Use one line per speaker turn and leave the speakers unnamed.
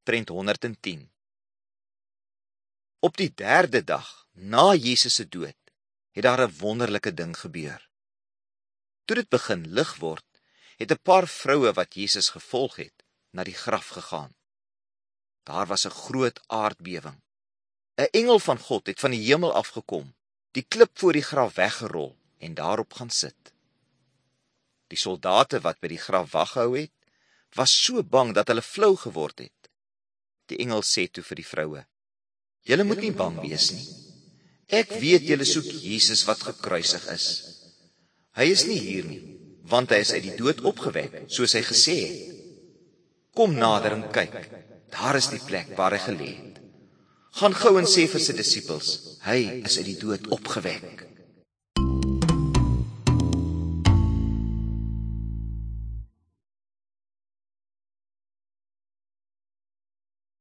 Prent 110. Op die 3de dag, na Jesus se dood, het daar 'n wonderlike ding gebeur. Toe dit begin lig word, het 'n paar vroue wat Jesus gevolg het, na die graf gegaan. Daar was 'n groot aardbewing. 'n Engel van God het van die hemel afgekom, die klip voor die graf weggerol en daarop gaan sit. Die soldate wat by die graf wag gehou het, was so bang dat hulle flou geword het. Die engel sê toe vir die vroue: "Julle moet nie bang wees nie. Ek weet julle soek Jesus wat gekruisig is. Hy is nie hier nie, want hy is uit die dood opgewek, soos hy gesê het. Kom nader en kyk, daar is die plek waar hy gelê het. Gaan gou en sê vir sy disippels, hy is uit die dood opgewek."